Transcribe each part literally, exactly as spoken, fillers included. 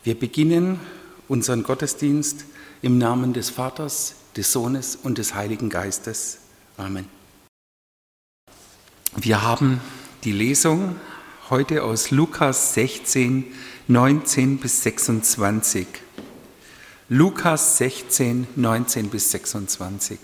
Wir beginnen unseren Gottesdienst im Namen des Vaters, des Sohnes und des Heiligen Geistes. Amen. Wir haben die Lesung heute aus Lukas sechzehn, neunzehn bis sechsundzwanzig. Lukas sechzehn, neunzehn bis sechsundzwanzig.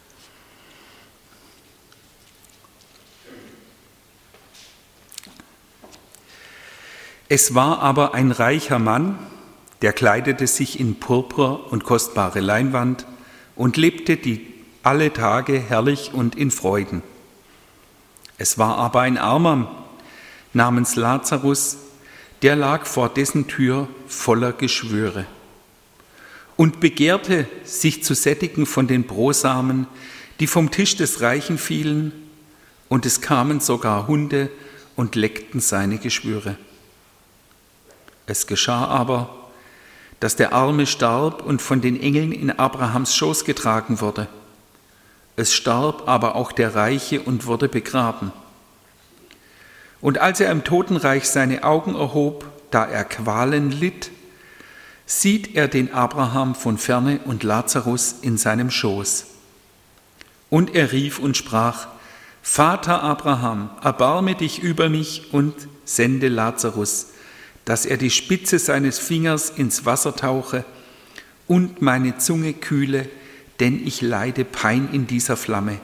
Es war aber ein reicher Mann, der kleidete sich in Purpur und kostbare Leinwand und lebte die alle Tage herrlich und in Freuden. Es war aber ein Armer namens Lazarus, der lag vor dessen Tür voller Geschwüre und begehrte, sich zu sättigen von den Brosamen, die vom Tisch des Reichen fielen, und es kamen sogar Hunde und leckten seine Geschwüre. Es geschah aber, dass der Arme starb und von den Engeln in Abrahams Schoß getragen wurde. Es starb aber auch der Reiche und wurde begraben. Und als er im Totenreich seine Augen erhob, da er Qualen litt, sieht er den Abraham von ferne und Lazarus in seinem Schoß. Und er rief und sprach: Vater Abraham, erbarme dich über mich und sende Lazarus, dass er die Spitze seines Fingers ins Wasser tauche und meine Zunge kühle, denn ich leide Pein in dieser Flamme.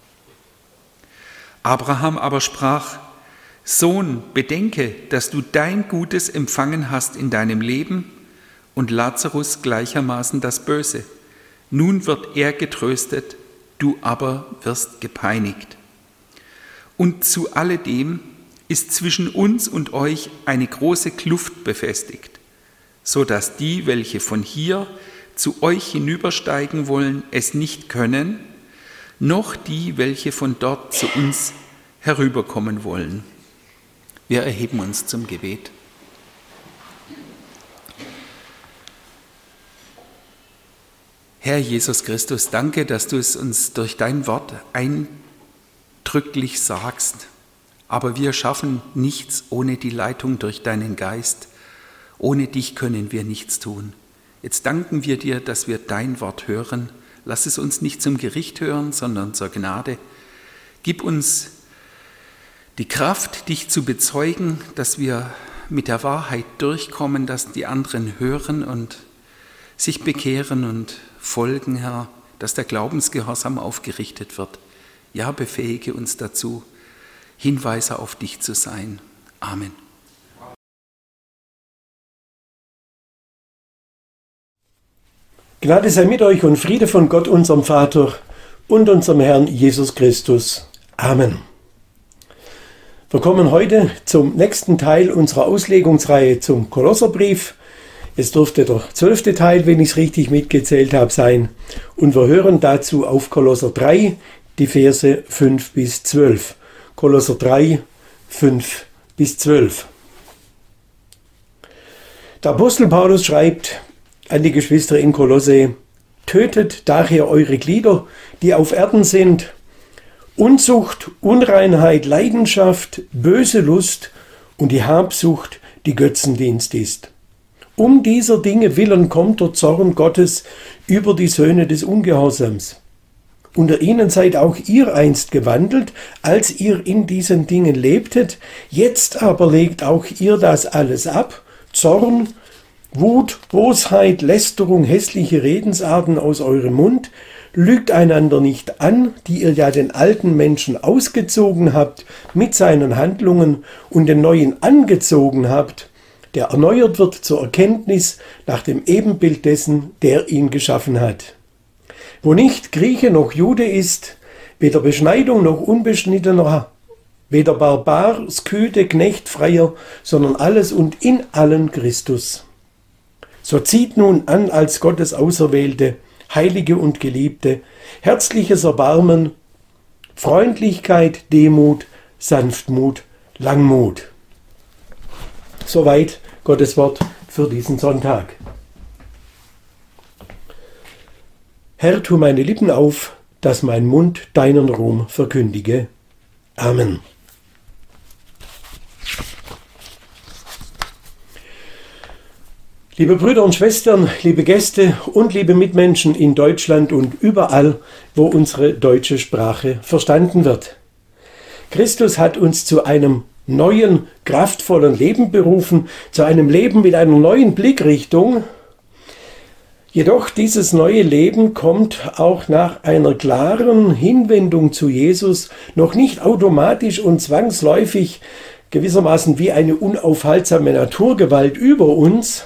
Abraham aber sprach: Sohn, bedenke, dass du dein Gutes empfangen hast in deinem Leben und Lazarus gleichermaßen das Böse. Nun wird er getröstet, du aber wirst gepeinigt. Und zu alledem ist zwischen uns und euch eine große Kluft befestigt, so dass die, welche von hier zu euch hinübersteigen wollen, es nicht können, noch die, welche von dort zu uns herüberkommen wollen. Wir erheben uns zum Gebet. Herr Jesus Christus, danke, dass du es uns durch dein Wort eindrücklich sagst. Aber wir schaffen nichts ohne die Leitung durch deinen Geist. Ohne dich können wir nichts tun. Jetzt danken wir dir, dass wir dein Wort hören. Lass es uns nicht zum Gericht hören, sondern zur Gnade. Gib uns die Kraft, dich zu bezeugen, dass wir mit der Wahrheit durchkommen, dass die anderen hören und sich bekehren und folgen, Herr, dass der Glaubensgehorsam aufgerichtet wird. Ja, befähige uns dazu, Hinweise auf dich zu sein. Amen. Gnade sei mit euch und Friede von Gott, unserem Vater und unserem Herrn Jesus Christus. Amen. Wir kommen heute zum nächsten Teil unserer Auslegungsreihe zum Kolosserbrief. Es dürfte der zwölfte Teil, wenn ich es richtig mitgezählt habe, sein. Und wir hören dazu auf Kolosser drei, die Verse fünf bis zwölf. Kolosser drei, fünf bis zwölf. Der Apostel Paulus schreibt an die Geschwister in Kolosse: Tötet daher eure Glieder, die auf Erden sind: Unzucht, Unreinheit, Leidenschaft, böse Lust und die Habsucht, die Götzendienst ist. Um dieser Dinge willen kommt der Zorn Gottes über die Söhne des Ungehorsams. Unter ihnen seid auch ihr einst gewandelt, als ihr in diesen Dingen lebtet. Jetzt aber legt auch ihr das alles ab: Zorn, Wut, Bosheit, Lästerung, hässliche Redensarten aus eurem Mund. Lügt einander nicht an, die ihr ja den alten Menschen ausgezogen habt mit seinen Handlungen und den neuen angezogen habt, der erneuert wird zur Erkenntnis nach dem Ebenbild dessen, der ihn geschaffen hat. Wo nicht Grieche noch Jude ist, weder Beschneidung noch Unbeschnittener, weder Barbar, Skythe, Knecht, Freier, sondern alles und in allen Christus. So zieht nun an als Gottes Auserwählte, Heilige und Geliebte, herzliches Erbarmen, Freundlichkeit, Demut, Sanftmut, Langmut. Soweit Gottes Wort für diesen Sonntag. Herr, tu meine Lippen auf, dass mein Mund deinen Ruhm verkündige. Amen. Liebe Brüder und Schwestern, liebe Gäste und liebe Mitmenschen in Deutschland und überall, wo unsere deutsche Sprache verstanden wird. Christus hat uns zu einem neuen, kraftvollen Leben berufen, zu einem Leben mit einer neuen Blickrichtung. Jedoch dieses neue Leben kommt auch nach einer klaren Hinwendung zu Jesus noch nicht automatisch und zwangsläufig gewissermaßen wie eine unaufhaltsame Naturgewalt über uns.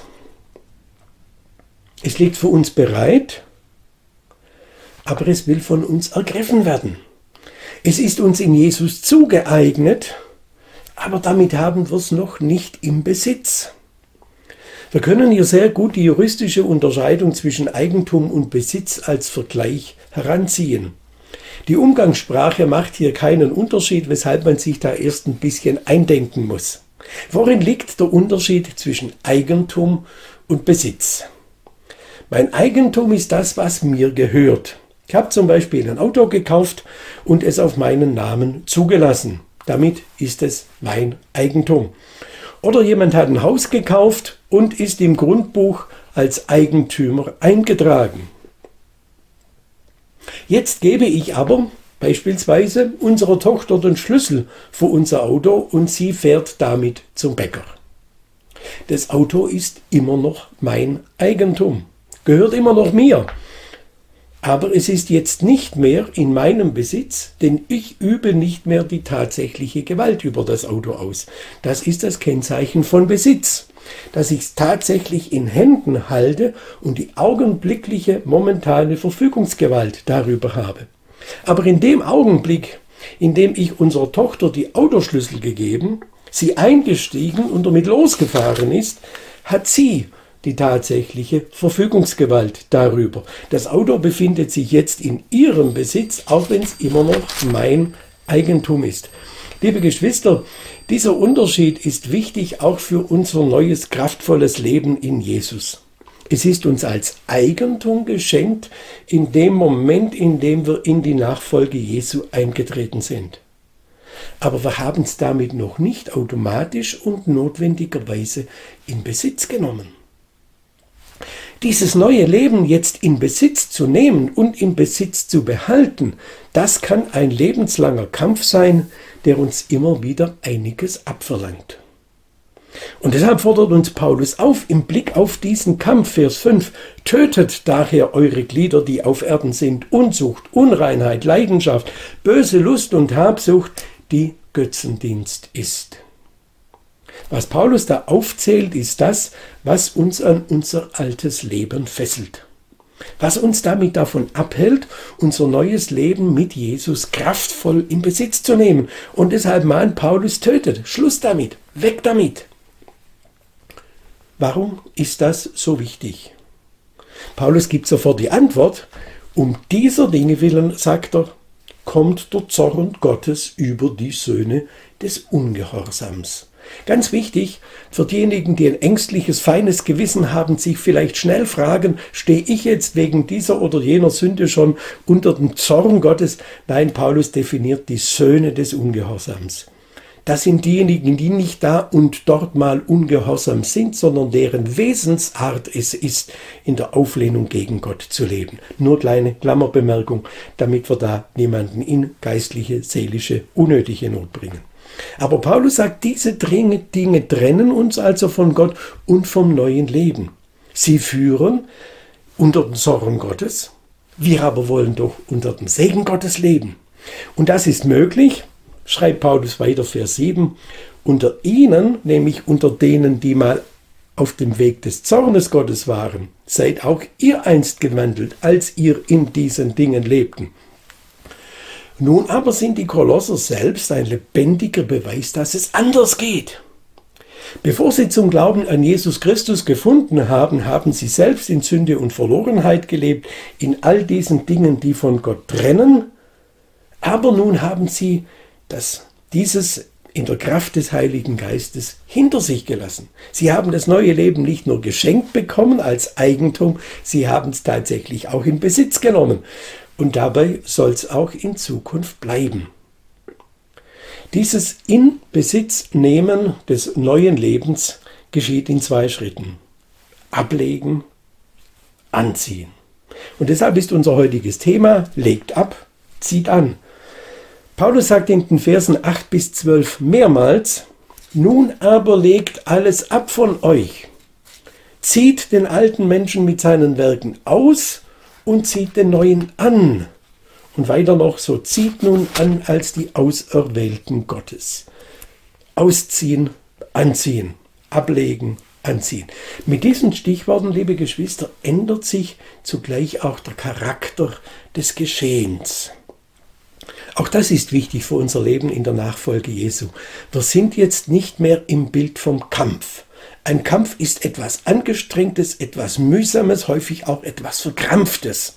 Es liegt für uns bereit, aber es will von uns ergriffen werden. Es ist uns in Jesus zugeeignet, aber damit haben wir es noch nicht im Besitz. Wir können hier sehr gut die juristische Unterscheidung zwischen Eigentum und Besitz als Vergleich heranziehen. Die Umgangssprache macht hier keinen Unterschied, weshalb man sich da erst ein bisschen eindenken muss. Worin liegt der Unterschied zwischen Eigentum und Besitz? Mein Eigentum ist das, was mir gehört. Ich habe zum Beispiel ein Auto gekauft und es auf meinen Namen zugelassen. Damit ist es mein Eigentum. Oder jemand hat ein Haus gekauft und ist im Grundbuch als Eigentümer eingetragen. Jetzt gebe ich aber beispielsweise unserer Tochter den Schlüssel für unser Auto und sie fährt damit zum Bäcker. Das Auto ist immer noch mein Eigentum, gehört immer noch mir. Aber es ist jetzt nicht mehr in meinem Besitz, denn ich übe nicht mehr die tatsächliche Gewalt über das Auto aus. Das ist das Kennzeichen von Besitz, dass ich es tatsächlich in Händen halte und die augenblickliche momentane Verfügungsgewalt darüber habe. Aber in dem Augenblick, in dem ich unserer Tochter die Autoschlüssel gegeben, sie eingestiegen und damit losgefahren ist, hat sie die tatsächliche Verfügungsgewalt darüber. Das Auto befindet sich jetzt in ihrem Besitz, auch wenn es immer noch mein Eigentum ist. Liebe Geschwister, dieser Unterschied ist wichtig auch für unser neues, kraftvolles Leben in Jesus. Es ist uns als Eigentum geschenkt in dem Moment, in dem wir in die Nachfolge Jesu eingetreten sind. Aber wir haben es damit noch nicht automatisch und notwendigerweise in Besitz genommen. Dieses neue Leben jetzt in Besitz zu nehmen und in Besitz zu behalten, das kann ein lebenslanger Kampf sein, der uns immer wieder einiges abverlangt. Und deshalb fordert uns Paulus auf, im Blick auf diesen Kampf, Vers fünf, tötet daher eure Glieder, die auf Erden sind, Unzucht, Unreinheit, Leidenschaft, böse Lust und Habsucht, die Götzendienst ist. Was Paulus da aufzählt, ist das, was uns an unser altes Leben fesselt. Was uns damit davon abhält, unser neues Leben mit Jesus kraftvoll in Besitz zu nehmen. Und deshalb mahnt Paulus, tötet, Schluss damit, weg damit. Warum ist das so wichtig? Paulus gibt sofort die Antwort. Um dieser Dinge willen, sagt er, kommt der Zorn Gottes über die Söhne des Ungehorsams. Ganz wichtig, für diejenigen, die ein ängstliches, feines Gewissen haben, sich vielleicht schnell fragen, stehe ich jetzt wegen dieser oder jener Sünde schon unter dem Zorn Gottes? Nein, Paulus definiert die Söhne des Ungehorsams. Das sind diejenigen, die nicht da und dort mal ungehorsam sind, sondern deren Wesensart es ist, in der Auflehnung gegen Gott zu leben. Nur kleine Klammerbemerkung, damit wir da niemanden in geistliche, seelische, unnötige Not bringen. Aber Paulus sagt, diese Dinge trennen uns also von Gott und vom neuen Leben. Sie führen unter den Zorn Gottes, wir aber wollen doch unter dem Segen Gottes leben. Und das ist möglich, schreibt Paulus weiter, Vers sieben, unter ihnen, nämlich unter denen, die mal auf dem Weg des Zornes Gottes waren, seid auch ihr einst gewandelt, als ihr in diesen Dingen lebten. Nun aber sind die Kolosser selbst ein lebendiger Beweis, dass es anders geht. Bevor sie zum Glauben an Jesus Christus gefunden haben, haben sie selbst in Sünde und Verlorenheit gelebt, in all diesen Dingen, die von Gott trennen. Aber nun haben sie das, dieses in der Kraft des Heiligen Geistes hinter sich gelassen. Sie haben das neue Leben nicht nur geschenkt bekommen als Eigentum, sie haben es tatsächlich auch in Besitz genommen. Und dabei soll es auch in Zukunft bleiben. Dieses In Besitz nehmen des neuen Lebens geschieht in zwei Schritten. ablegen, anziehen. Und deshalb ist unser heutiges Thema, legt ab, zieht an. Paulus sagt in den Versen acht bis zwölf mehrmals, nun aber legt alles ab von euch, zieht den alten Menschen mit seinen Werken aus und zieht den neuen an. Und weiter noch, so zieht nun an als die Auserwählten Gottes. Ausziehen, anziehen, ablegen, anziehen. Mit diesen Stichworten, liebe Geschwister, ändert sich zugleich auch der Charakter des Geschehens. Auch das ist wichtig für unser Leben in der Nachfolge Jesu. Wir sind jetzt nicht mehr im Bild vom Kampf. Ein Kampf ist etwas Angestrengtes, etwas Mühsames, häufig auch etwas Verkrampftes.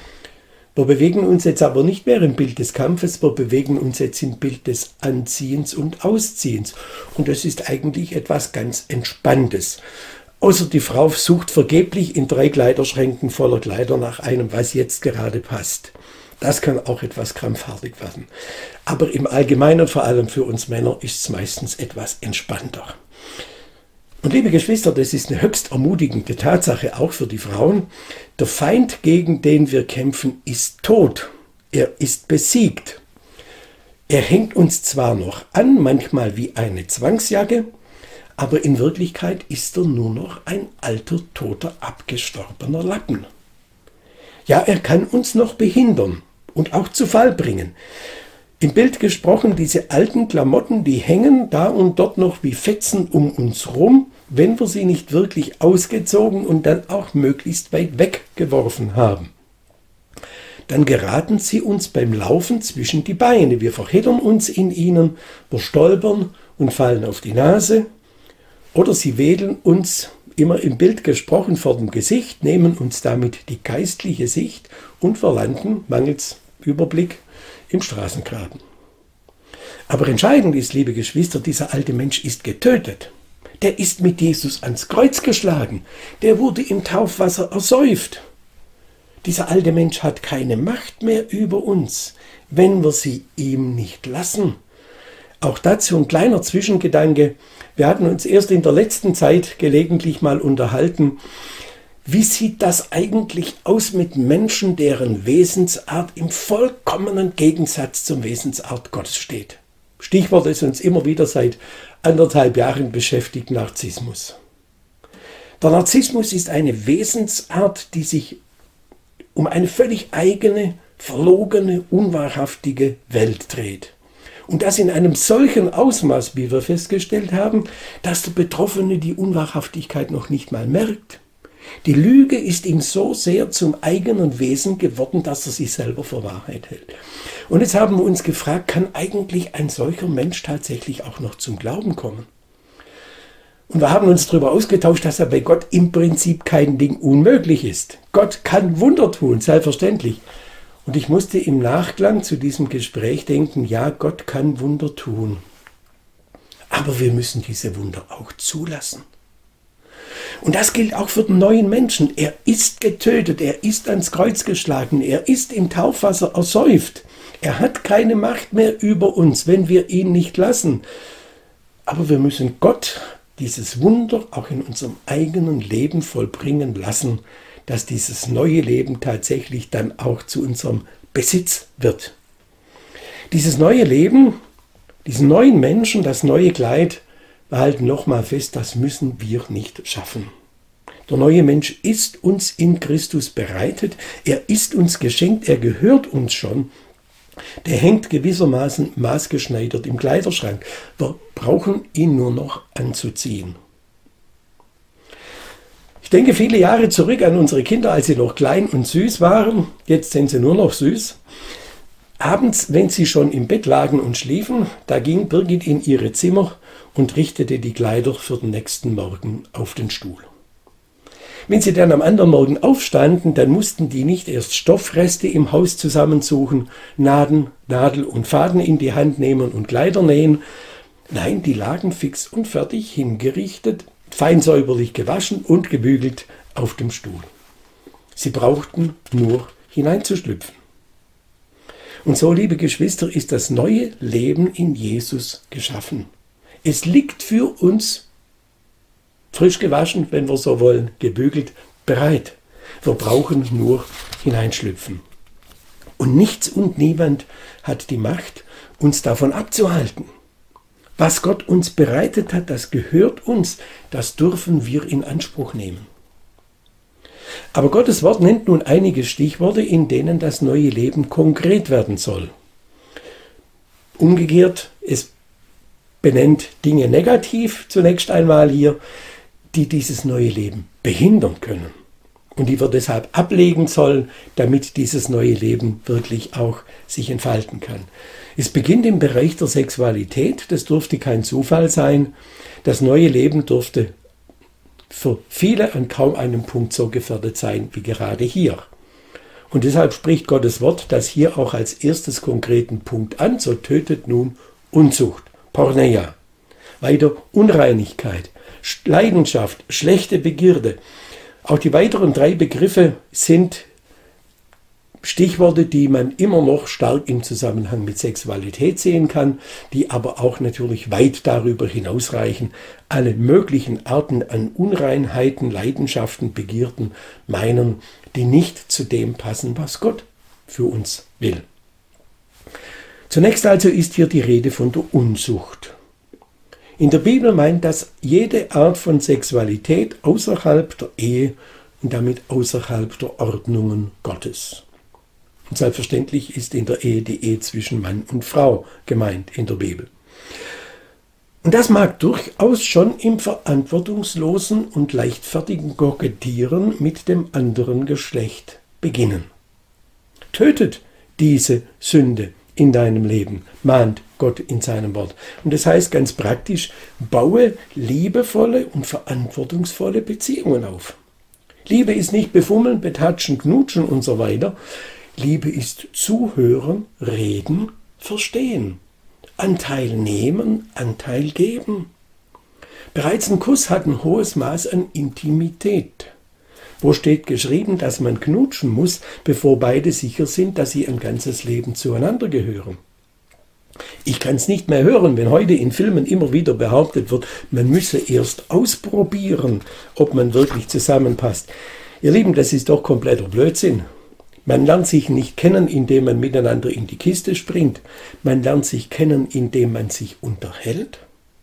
Wir bewegen uns jetzt aber nicht mehr im Bild des Kampfes, wir bewegen uns jetzt im Bild des Anziehens und Ausziehens. Und das ist eigentlich etwas ganz Entspanntes. Außer die Frau sucht vergeblich in drei Kleiderschränken voller Kleider nach einem, was jetzt gerade passt. Das kann auch etwas krampfartig werden. Aber im Allgemeinen, vor allem für uns Männer, ist es meistens etwas entspannter. Und liebe Geschwister, das ist eine höchst ermutigende Tatsache, auch für die Frauen. Der Feind, gegen den wir kämpfen, ist tot. Er ist besiegt. Er hängt uns zwar noch an, manchmal wie eine Zwangsjacke, aber in Wirklichkeit ist er nur noch ein alter, toter, abgestorbener Lappen. Ja, er kann uns noch behindern und auch zu Fall bringen. Im Bild gesprochen, diese alten Klamotten, die hängen da und dort noch wie Fetzen um uns rum, wenn wir sie nicht wirklich ausgezogen und dann auch möglichst weit weggeworfen haben. Dann geraten sie uns beim Laufen zwischen die Beine. Wir verheddern uns in ihnen, wir stolpern und fallen auf die Nase. Oder sie wedeln uns, immer im Bild gesprochen, vor dem Gesicht, nehmen uns damit die geistliche Sicht und wir landen, mangels Überblick, im Straßengraben. Aber entscheidend ist, liebe Geschwister, dieser alte Mensch ist getötet. Der ist mit Jesus ans Kreuz geschlagen. Der wurde im Taufwasser ersäuft. Dieser alte Mensch hat keine Macht mehr über uns, wenn wir sie ihm nicht lassen. Auch dazu ein kleiner Zwischengedanke. Wir hatten uns erst in der letzten Zeit gelegentlich mal unterhalten. Wie sieht das eigentlich aus mit Menschen, deren Wesensart im vollkommenen Gegensatz zum Wesensart Gottes steht? Stichwort, das uns immer wieder seit anderthalb Jahren beschäftigt, Narzissmus. Der Narzissmus ist eine Wesensart, die sich um eine völlig eigene, verlogene, unwahrhaftige Welt dreht. Und das in einem solchen Ausmaß, wie wir festgestellt haben, dass der Betroffene die Unwahrhaftigkeit noch nicht mal merkt. Die Lüge ist ihm so sehr zum eigenen Wesen geworden, dass er sich selber für Wahrheit hält. Und jetzt haben wir uns gefragt, kann eigentlich ein solcher Mensch tatsächlich auch noch zum Glauben kommen? Und wir haben uns darüber ausgetauscht, dass er bei Gott im Prinzip kein Ding unmöglich ist. Gott kann Wunder tun, selbstverständlich. Und ich musste im Nachklang zu diesem Gespräch denken, ja, Gott kann Wunder tun. Aber wir müssen diese Wunder auch zulassen. Und das gilt auch für den neuen Menschen. Er ist getötet, er ist ans Kreuz geschlagen, er ist im Taufwasser ersäuft. Er hat keine Macht mehr über uns, wenn wir ihn nicht lassen. Aber wir müssen Gott dieses Wunder auch in unserem eigenen Leben vollbringen lassen, dass dieses neue Leben tatsächlich dann auch zu unserem Besitz wird. Dieses neue Leben, diesen neuen Menschen, das neue Kleid, wir halten nochmal fest, das müssen wir nicht schaffen. Der neue Mensch ist uns in Christus bereitet, er ist uns geschenkt, er gehört uns schon. Der hängt gewissermaßen maßgeschneidert im Kleiderschrank. Wir brauchen ihn nur noch anzuziehen. Ich denke viele Jahre zurück an unsere Kinder, als sie noch klein und süß waren. Jetzt sind sie nur noch süß. Abends, wenn sie schon im Bett lagen und schliefen, da ging Birgit in ihre Zimmer und richtete die Kleider für den nächsten Morgen auf den Stuhl. Wenn sie dann am anderen Morgen aufstanden, dann mussten die nicht erst Stoffreste im Haus zusammensuchen, Nadeln, Nadel und Faden in die Hand nehmen und Kleider nähen. Nein, die lagen fix und fertig hingerichtet, fein säuberlich gewaschen und gebügelt auf dem Stuhl. Sie brauchten nur hineinzuschlüpfen. Und so, liebe Geschwister, ist das neue Leben in Jesus geschaffen. Es liegt für uns frisch gewaschen, wenn wir so wollen, gebügelt, bereit. Wir brauchen nur hineinschlüpfen. Und nichts und niemand hat die Macht, uns davon abzuhalten. Was Gott uns bereitet hat, das gehört uns, das dürfen wir in Anspruch nehmen. Aber Gottes Wort nennt nun einige Stichworte, in denen das neue Leben konkret werden soll. Umgekehrt, es benennt Dinge negativ zunächst einmal hier, die dieses neue Leben behindern können und die wir deshalb ablegen sollen, damit dieses neue Leben wirklich auch sich entfalten kann. Es beginnt im Bereich der Sexualität, das dürfte kein Zufall sein. Das neue Leben dürfte für viele an kaum einem Punkt so gefährdet sein wie gerade hier. Und deshalb spricht Gottes Wort das hier auch als erstes konkreten Punkt an, so tötet nun Unzucht, Porneia. Weiter Unreinigkeit, Leidenschaft, schlechte Begierde. Auch die weiteren drei Begriffe sind Stichworte, die man immer noch stark im Zusammenhang mit Sexualität sehen kann, die aber auch natürlich weit darüber hinausreichen, alle möglichen Arten an Unreinheiten, Leidenschaften, Begierden meinen, die nicht zu dem passen, was Gott für uns will. Zunächst also ist hier die Rede von der Unzucht. In der Bibel meint das jede Art von Sexualität außerhalb der Ehe und damit außerhalb der Ordnungen Gottes. Und selbstverständlich ist in der Ehe die Ehe zwischen Mann und Frau gemeint in der Bibel. Und das mag durchaus schon im verantwortungslosen und leichtfertigen Kokettieren mit dem anderen Geschlecht beginnen. Tötet diese Sünde in deinem Leben, mahnt Gott in seinem Wort. Und das heißt ganz praktisch, baue liebevolle und verantwortungsvolle Beziehungen auf. Liebe ist nicht befummeln, betatschen, knutschen und so weiter. Liebe ist zuhören, reden, verstehen. Anteil nehmen, Anteil geben. Bereits ein Kuss hat ein hohes Maß an Intimität. Wo steht geschrieben, dass man knutschen muss, bevor beide sicher sind, dass sie ein ganzes Leben zueinander gehören? Ich kann es nicht mehr hören, wenn heute in Filmen immer wieder behauptet wird, man müsse erst ausprobieren, ob man wirklich zusammenpasst. Ihr Lieben, das ist doch kompletter Blödsinn. Man lernt sich nicht kennen, indem man miteinander in die Kiste springt. Man lernt sich kennen, indem man sich unterhält.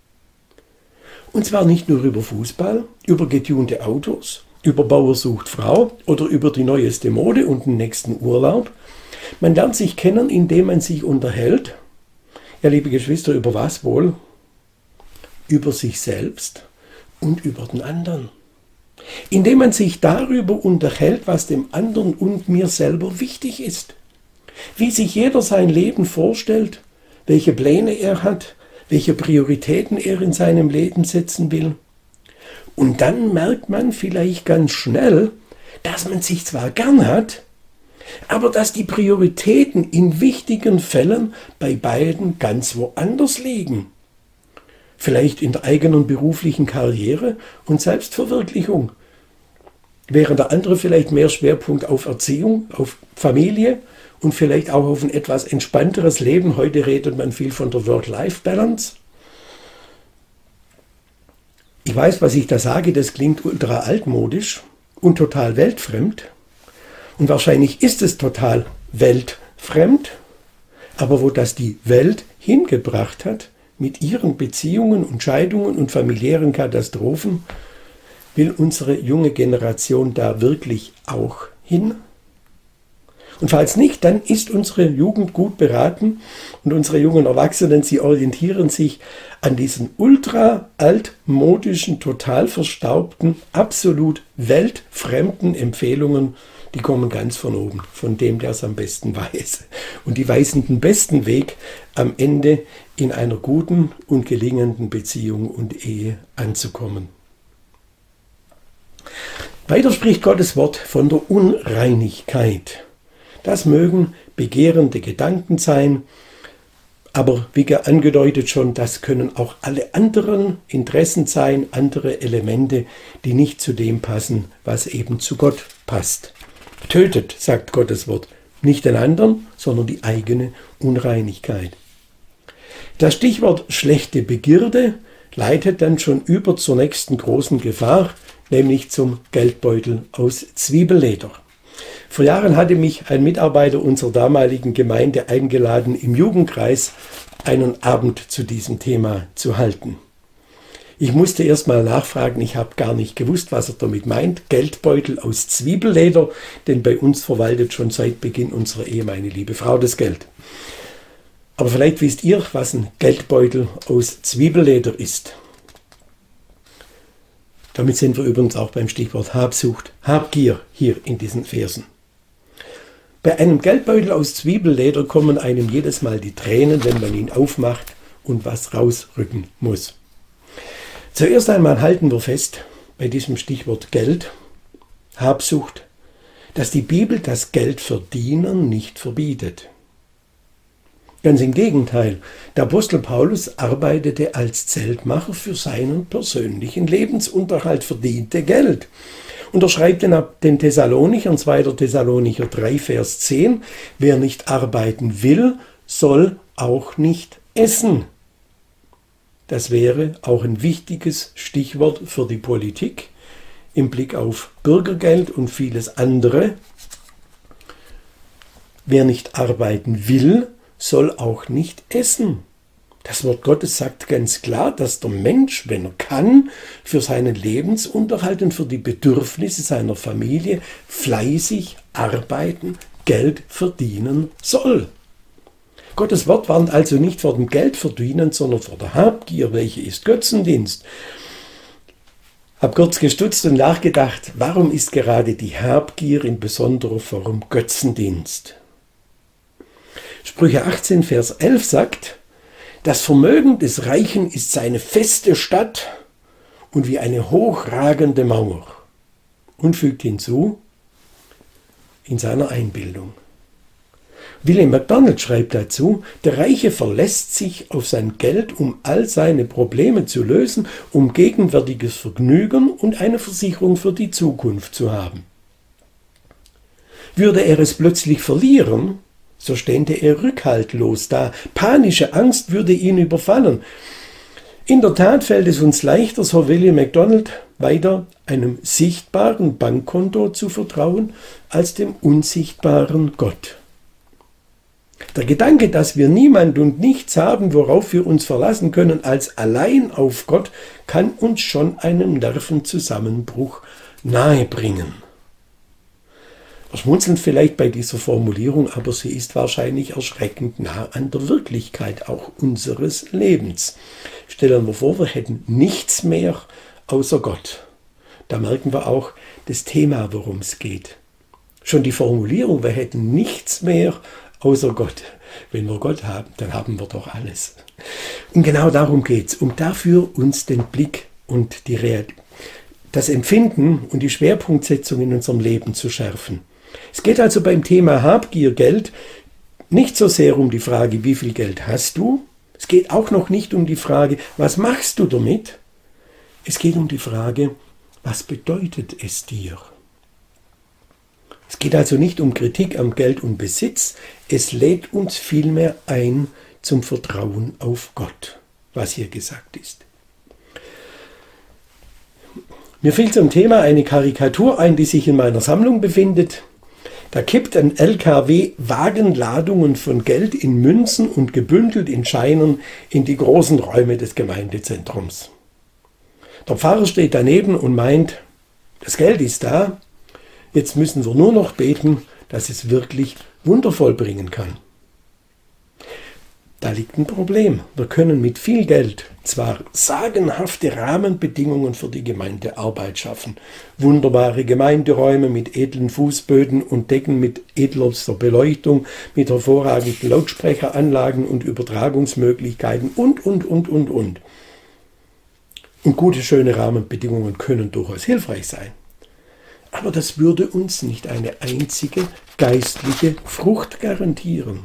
Und zwar nicht nur über Fußball, über getunte Autos, über Bauer sucht Frau oder über die neueste Mode und den nächsten Urlaub. Man lernt sich kennen, indem man sich unterhält. Ja, liebe Geschwister, über was wohl? Über sich selbst und über den anderen. Indem man sich darüber unterhält, was dem anderen und mir selber wichtig ist. Wie sich jeder sein Leben vorstellt, welche Pläne er hat, welche Prioritäten er in seinem Leben setzen will. Und dann merkt man vielleicht ganz schnell, dass man sich zwar gern hat, aber dass die Prioritäten in wichtigen Fällen bei beiden ganz woanders liegen. Vielleicht in der eigenen beruflichen Karriere und Selbstverwirklichung. Während der andere vielleicht mehr Schwerpunkt auf Erziehung, auf Familie und vielleicht auch auf ein etwas entspannteres Leben. Heute redet man viel von der Work-Life-Balance. Ich weiß, was ich da sage, das klingt ultra altmodisch und total weltfremd. Und wahrscheinlich ist es total weltfremd. Aber wo das die Welt hingebracht hat, mit ihren Beziehungen und Scheidungen und familiären Katastrophen, will unsere junge Generation da wirklich auch hin? Und falls nicht, dann ist unsere Jugend gut beraten und unsere jungen Erwachsenen, sie orientieren sich an diesen ultra altmodischen, total verstaubten, absolut weltfremden Empfehlungen. Die kommen ganz von oben, von dem, der es am besten weiß. Und die weisen den besten Weg, am Ende in einer guten und gelingenden Beziehung und Ehe anzukommen. Weiter spricht Gottes Wort von der Unreinigkeit. Das mögen begehrende Gedanken sein, aber wie angedeutet schon, das können auch alle anderen Interessen sein, andere Elemente, die nicht zu dem passen, was eben zu Gott passt. Tötet, sagt Gottes Wort, nicht den anderen, sondern die eigene Unreinigkeit. Das Stichwort schlechte Begierde leitet dann schon über zur nächsten großen Gefahr, nämlich zum Geldbeutel aus Zwiebelleder. Vor Jahren hatte mich ein Mitarbeiter unserer damaligen Gemeinde eingeladen, im Jugendkreis einen Abend zu diesem Thema zu halten. Ich musste erst mal nachfragen, ich habe gar nicht gewusst, was er damit meint. Geldbeutel aus Zwiebelleder, denn bei uns verwaltet schon seit Beginn unserer Ehe meine liebe Frau das Geld. Aber vielleicht wisst ihr, was ein Geldbeutel aus Zwiebelleder ist. Damit sind wir übrigens auch beim Stichwort Habsucht, Habgier hier in diesen Versen. Bei einem Geldbeutel aus Zwiebelleder kommen einem jedes Mal die Tränen, wenn man ihn aufmacht und was rausrücken muss. Zuerst einmal halten wir fest, bei diesem Stichwort Geld, Habsucht, dass die Bibel das Geldverdienen nicht verbietet. Ganz im Gegenteil, der Apostel Paulus arbeitete als Zeltmacher für seinen persönlichen Lebensunterhalt, verdiente Geld. Und er schreibt den Thessalonichern, zweiter Thessalonicher drei, Vers zehn, wer nicht arbeiten will, soll auch nicht essen. Das wäre auch ein wichtiges Stichwort für die Politik im Blick auf Bürgergeld und vieles andere. Wer nicht arbeiten will, soll auch nicht essen. Das Wort Gottes sagt ganz klar, dass der Mensch, wenn er kann, für seinen Lebensunterhalt und für die Bedürfnisse seiner Familie fleißig arbeiten, Geld verdienen soll. Gottes Wort warnt also nicht vor dem Geldverdienen, sondern vor der Habgier, welche ist Götzendienst. Hab kurz gestutzt und nachgedacht, warum ist gerade die Habgier in besonderer Form Götzendienst? Sprüche achtzehn, Vers elf sagt, das Vermögen des Reichen ist seine feste Stadt und wie eine hochragende Mauer. Und fügt hinzu, in seiner Einbildung. William MacDonald schreibt dazu, der Reiche verlässt sich auf sein Geld, um all seine Probleme zu lösen, um gegenwärtiges Vergnügen und eine Versicherung für die Zukunft zu haben. Würde er es plötzlich verlieren, so stände er rückhaltlos da. Panische Angst würde ihn überfallen. In der Tat fällt es uns leichter, so William MacDonald, weiter einem sichtbaren Bankkonto zu vertrauen, als dem unsichtbaren Gott. Der Gedanke, dass wir niemand und nichts haben, worauf wir uns verlassen können, als allein auf Gott, kann uns schon einen Nervenzusammenbruch nahebringen. Wir schmunzeln vielleicht bei dieser Formulierung, aber sie ist wahrscheinlich erschreckend nah an der Wirklichkeit auch unseres Lebens. Stellen wir vor, wir hätten nichts mehr außer Gott. Da merken wir auch das Thema, worum es geht. Schon die Formulierung, wir hätten nichts mehr außer Gott. Wenn wir Gott haben, dann haben wir doch alles. Und genau darum geht es, um dafür uns den Blick und die Realität, das Empfinden und die Schwerpunktsetzung in unserem Leben zu schärfen. Es geht also beim Thema Habgier, Geld, nicht so sehr um die Frage, wie viel Geld hast du? Es geht auch noch nicht um die Frage, was machst du damit? Es geht um die Frage, was bedeutet es dir? Es geht also nicht um Kritik am Geld und Besitz, es lädt uns vielmehr ein zum Vertrauen auf Gott, was hier gesagt ist. Mir fiel zum Thema eine Karikatur ein, die sich in meiner Sammlung befindet. Da kippt ein L K W Wagenladungen von Geld in Münzen und gebündelt in Scheinen in die großen Räume des Gemeindezentrums. Der Pfarrer steht daneben und meint, das Geld ist da, jetzt müssen wir nur noch beten, dass es wirklich Wunder vollbringen kann. Da liegt ein Problem. Wir können mit viel Geld zwar sagenhafte Rahmenbedingungen für die Gemeindearbeit schaffen, wunderbare Gemeinderäume mit edlen Fußböden und Decken mit edlerster Beleuchtung, mit hervorragenden Lautsprecheranlagen und Übertragungsmöglichkeiten und, und, und, und, und. Und gute, schöne Rahmenbedingungen können durchaus hilfreich sein. Aber das würde uns nicht eine einzige geistliche Frucht garantieren.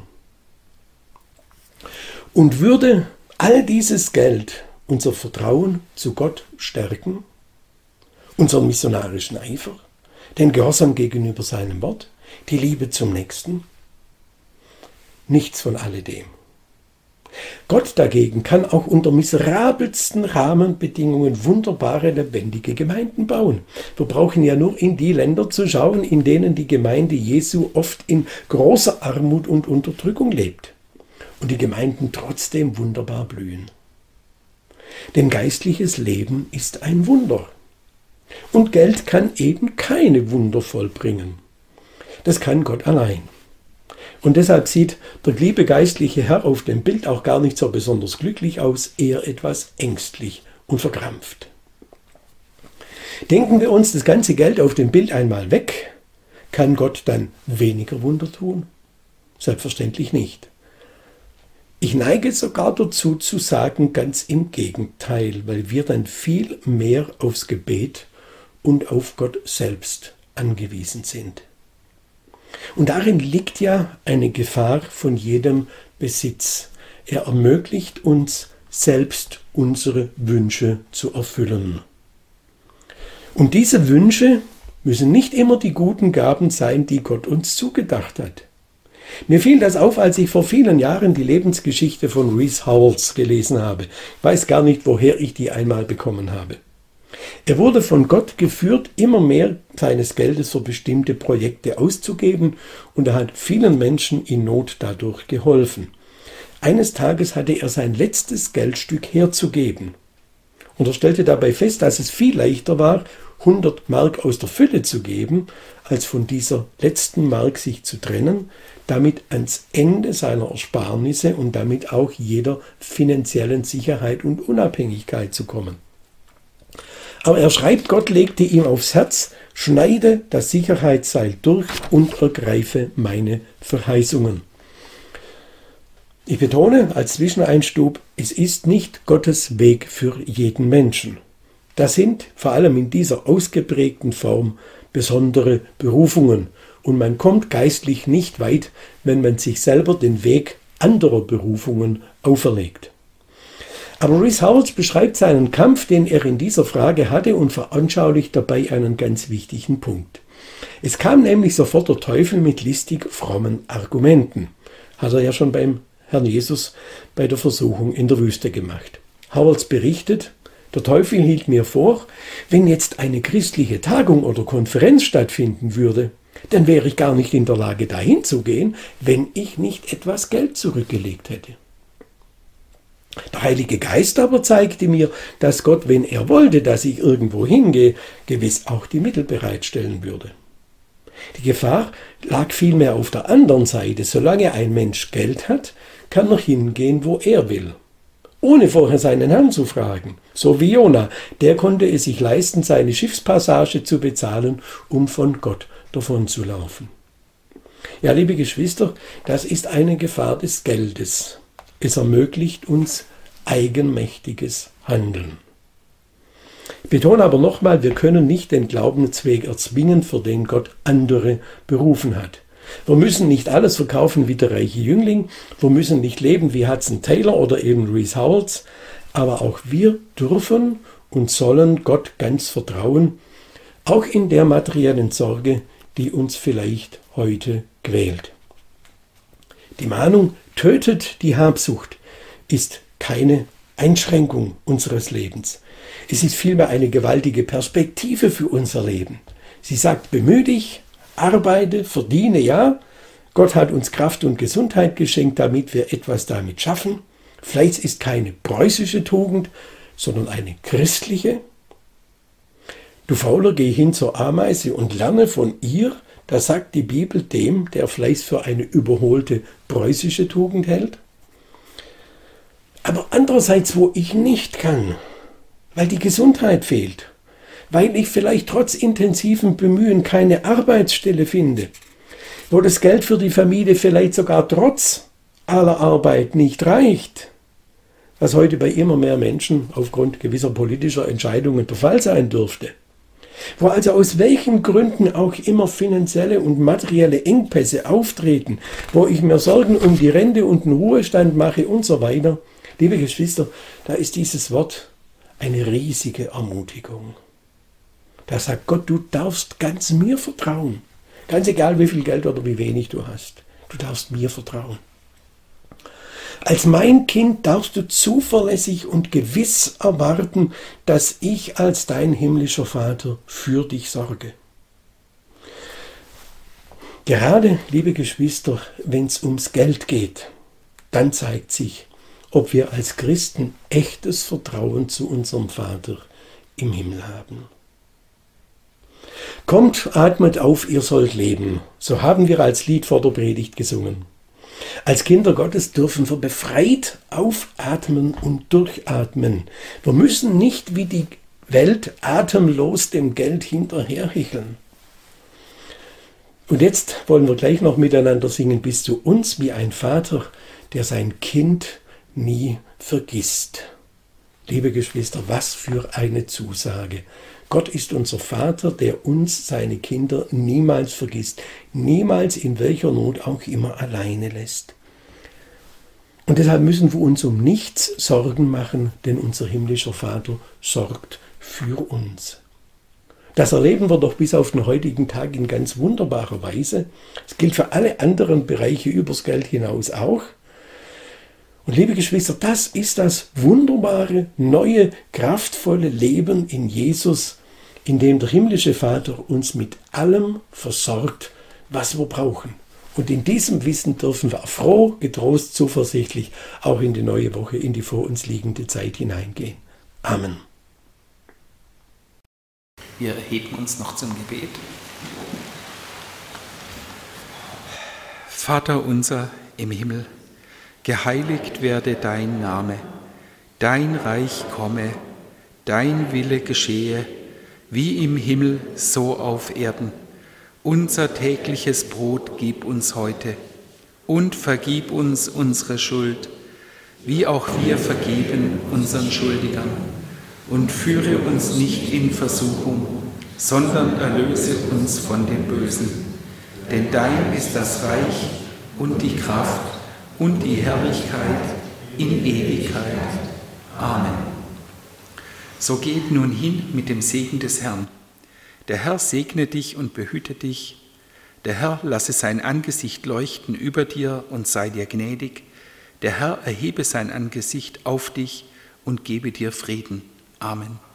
Und würde all dieses Geld unser Vertrauen zu Gott stärken, unseren missionarischen Eifer, den Gehorsam gegenüber seinem Wort, die Liebe zum Nächsten? Nichts von alledem. Gott dagegen kann auch unter miserabelsten Rahmenbedingungen wunderbare, lebendige Gemeinden bauen. Wir brauchen ja nur in die Länder zu schauen, in denen die Gemeinde Jesu oft in großer Armut und Unterdrückung lebt und die Gemeinden trotzdem wunderbar blühen. Denn geistliches Leben ist ein Wunder. Und Geld kann eben keine Wunder vollbringen. Das kann Gott allein. Und deshalb sieht der liebe geistliche Herr auf dem Bild auch gar nicht so besonders glücklich aus, eher etwas ängstlich und verkrampft. Denken wir uns das ganze Geld auf dem Bild einmal weg, kann Gott dann weniger Wunder tun? Selbstverständlich nicht. Ich neige sogar dazu zu sagen, ganz im Gegenteil, weil wir dann viel mehr aufs Gebet und auf Gott selbst angewiesen sind. Und darin liegt ja eine Gefahr von jedem Besitz. Er ermöglicht uns, selbst unsere Wünsche zu erfüllen. Und diese Wünsche müssen nicht immer die guten Gaben sein, die Gott uns zugedacht hat. Mir fiel das auf, als ich vor vielen Jahren die Lebensgeschichte von Rees Howells gelesen habe. Ich weiß gar nicht, woher ich die einmal bekommen habe. Er wurde von Gott geführt, immer mehr seines Geldes für bestimmte Projekte auszugeben, und er hat vielen Menschen in Not dadurch geholfen. Eines Tages hatte er sein letztes Geldstück herzugeben. Und er stellte dabei fest, dass es viel leichter war, hundert Mark aus der Fülle zu geben, als von dieser letzten Mark sich zu trennen, damit ans Ende seiner Ersparnisse und damit auch jeder finanziellen Sicherheit und Unabhängigkeit zu kommen. Aber er schreibt, Gott legte ihm aufs Herz, schneide das Sicherheitsseil durch und ergreife meine Verheißungen. Ich betone als Zwischeneinschub, es ist nicht Gottes Weg für jeden Menschen. Das sind vor allem in dieser ausgeprägten Form besondere Berufungen. Und man kommt geistlich nicht weit, wenn man sich selber den Weg anderer Berufungen auferlegt. Aber Rees Howells beschreibt seinen Kampf, den er in dieser Frage hatte, und veranschaulicht dabei einen ganz wichtigen Punkt. Es kam nämlich sofort der Teufel mit listig frommen Argumenten. Hat er ja schon beim Herrn Jesus bei der Versuchung in der Wüste gemacht. Howells berichtet, der Teufel hielt mir vor, wenn jetzt eine christliche Tagung oder Konferenz stattfinden würde, dann wäre ich gar nicht in der Lage, dahin zu gehen, wenn ich nicht etwas Geld zurückgelegt hätte. Der Heilige Geist aber zeigte mir, dass Gott, wenn er wollte, dass ich irgendwo hingehe, gewiss auch die Mittel bereitstellen würde. Die Gefahr lag vielmehr auf der anderen Seite. Solange ein Mensch Geld hat, kann er hingehen, wo er will, ohne vorher seinen Herrn zu fragen. So wie Jona, der konnte es sich leisten, seine Schiffspassage zu bezahlen, um von Gott davon zu laufen. Ja, liebe Geschwister, das ist eine Gefahr des Geldes. Es ermöglicht uns eigenmächtiges Handeln. Ich betone aber nochmal, wir können nicht den Glaubensweg erzwingen, für den Gott andere berufen hat. Wir müssen nicht alles verkaufen wie der reiche Jüngling, wir müssen nicht leben wie Hudson Taylor oder eben Rees Howells, aber auch wir dürfen und sollen Gott ganz vertrauen, auch in der materiellen Sorge, die uns vielleicht heute quält. Die Mahnung tötet die Habsucht ist keine Einschränkung unseres Lebens. Es ist vielmehr eine gewaltige Perspektive für unser Leben. Sie sagt, bemühe dich, arbeite, verdiene, ja. Gott hat uns Kraft und Gesundheit geschenkt, damit wir etwas damit schaffen. Fleiß ist keine preußische Tugend, sondern eine christliche. Du Fauler, geh hin zur Ameise und lerne von ihr. Da sagt die Bibel dem, der Fleiß für eine überholte preußische Tugend hält. Aber andererseits, wo ich nicht kann, weil die Gesundheit fehlt, weil ich vielleicht trotz intensivem Bemühen keine Arbeitsstelle finde, wo das Geld für die Familie vielleicht sogar trotz aller Arbeit nicht reicht, was heute bei immer mehr Menschen aufgrund gewisser politischer Entscheidungen der Fall sein dürfte, wo also aus welchen Gründen auch immer finanzielle und materielle Engpässe auftreten, wo ich mir Sorgen um die Rente und den Ruhestand mache und so weiter. Liebe Geschwister, da ist dieses Wort eine riesige Ermutigung. Da sagt Gott, du darfst ganz mir vertrauen. Ganz egal, wie viel Geld oder wie wenig du hast. Du darfst mir vertrauen. Als mein Kind darfst du zuverlässig und gewiss erwarten, dass ich als dein himmlischer Vater für dich sorge. Gerade, liebe Geschwister, wenn es ums Geld geht, dann zeigt sich, ob wir als Christen echtes Vertrauen zu unserem Vater im Himmel haben. Kommt, atmet auf, ihr sollt leben. So haben wir als Lied vor der Predigt gesungen. Als Kinder Gottes dürfen wir befreit aufatmen und durchatmen. Wir müssen nicht wie die Welt atemlos dem Geld hinterherhecheln. Und jetzt wollen wir gleich noch miteinander singen, bist du uns wie ein Vater, der sein Kind nie vergisst. Liebe Geschwister, was für eine Zusage. Gott ist unser Vater, der uns, seine Kinder, niemals vergisst, niemals in welcher Not auch immer alleine lässt. Und deshalb müssen wir uns um nichts Sorgen machen, denn unser himmlischer Vater sorgt für uns. Das erleben wir doch bis auf den heutigen Tag in ganz wunderbarer Weise. Es gilt für alle anderen Bereiche übers Geld hinaus auch. Und liebe Geschwister, das ist das wunderbare, neue, kraftvolle Leben in Jesus, in dem der himmlische Vater uns mit allem versorgt, was wir brauchen. Und in diesem Wissen dürfen wir froh, getrost, zuversichtlich auch in die neue Woche, in die vor uns liegende Zeit hineingehen. Amen. Wir erheben uns noch zum Gebet. Vater unser im Himmel, geheiligt werde dein Name, dein Reich komme, dein Wille geschehe, wie im Himmel, so auf Erden. Unser tägliches Brot gib uns heute und vergib uns unsere Schuld, wie auch wir vergeben unseren Schuldigern. Und führe uns nicht in Versuchung, sondern erlöse uns von dem Bösen. Denn dein ist das Reich und die Kraft und die Herrlichkeit in Ewigkeit. Amen. So geht nun hin mit dem Segen des Herrn. Der Herr segne dich und behüte dich. Der Herr lasse sein Angesicht leuchten über dir und sei dir gnädig. Der Herr erhebe sein Angesicht auf dich und gebe dir Frieden. Amen.